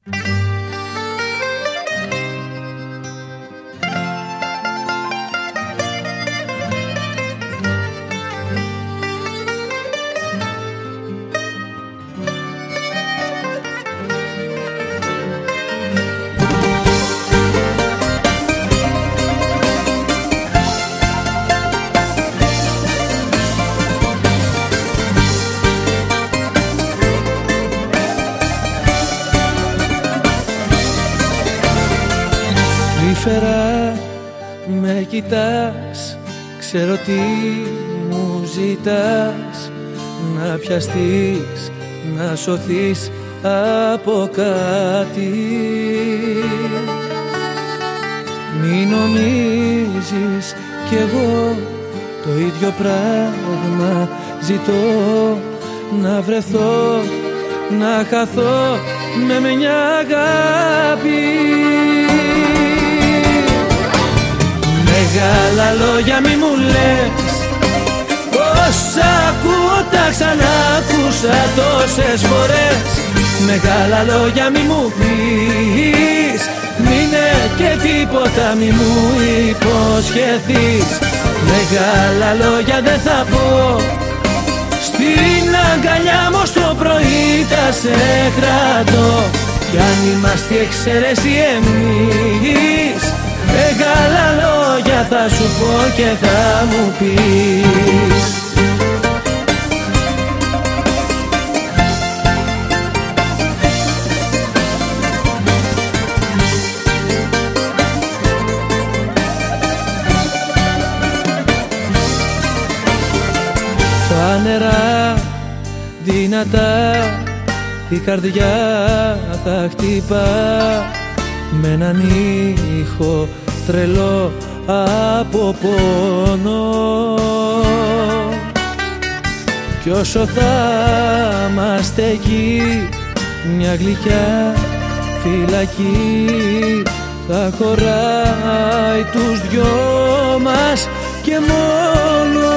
Τρυφερά με κοιτάς, ξέρω τι μου ζητάς. Να πιαστείς, να σωθείς από κάτι. Μη νομίζεις κι εγώ το ίδιο πράγμα ζητώ. Να βρεθώ, να χαθώ με μια αγάπη. Μεγάλα λόγια μη μου λες, όσα ακούω τα ξανάκουσα τόσες φορές. Μεγάλα λόγια μη μου πεις, μείνε και τίποτα μη μου υποσχεθείς. Μεγάλα λόγια δεν θα πω, στην αγκαλιά μου στο πρωί θα σε κρατώ. Κι αν είμαστε εξαίρεση εμείς, μεγάλα λόγια θα σου πω και θα μου πεις. Φανερά, δυνατά, η καρδιά θα χτυπά με έναν ήχο τρελό από πόνο. Κι όσο θα είμαστε εκεί, μια γλυκιά φυλακή θα χωράει τους δυο μας και μόνο.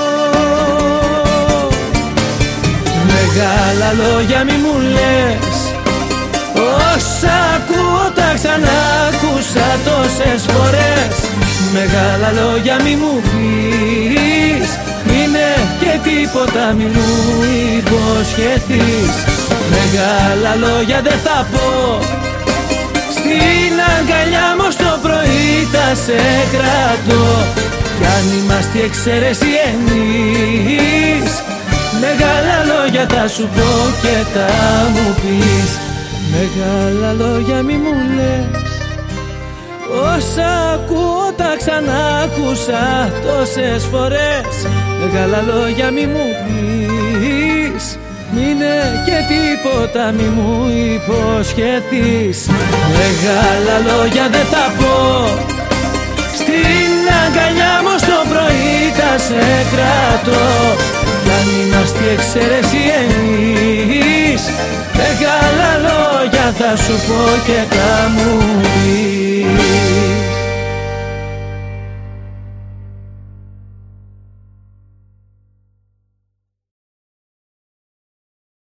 Μεγάλα λόγια μη μου λες, όσα ακούω τα ξανάκουσα τόσες φορές. Μεγάλα λόγια μη μου πεις, μείνε και τίποτα μη μου υποσχεθείς. Μεγάλα λόγια δεν θα πω, στην αγκαλιά μου στο πρωί θα σε κρατώ. Κι αν είμαστε εξαίρεση εμείς, μεγάλα λόγια θα σου πω και θα μου πεις. Μεγάλα λόγια μη μου λες, όσα ακούω τα ξανάκουσα τόσες φορές. Μεγάλα λόγια μη μου πεις, μείνε και τίποτα μη μου υποσχεθείς. Μεγάλα λόγια δεν θα πω, στην αγκαλιά μου στο πρωί θα σε κρατώ. Κι αν είμαστε εξαίρεση εμείς, μεγάλα λόγια θα σου πω και θα μου πεις.